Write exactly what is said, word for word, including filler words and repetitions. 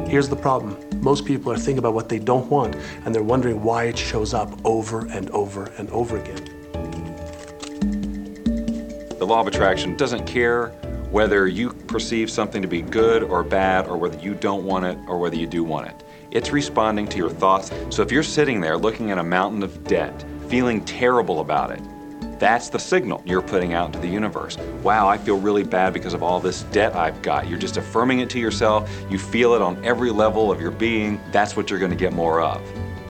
Here's the problem. Most people are thinking about what they don't want, and they're wondering why it shows up over and over and over again. The law of attraction doesn't care whether you perceive something to be good or bad, or whether you don't want it or whether you do want it. It's responding to your thoughts. So if you're sitting there looking at a mountain of debt, feeling terrible about it, that's the signal you're putting out into the universe. Wow, I feel really bad because of all this debt I've got. You're just affirming it to yourself. You feel it on every level of your being. That's what you're going to get more of.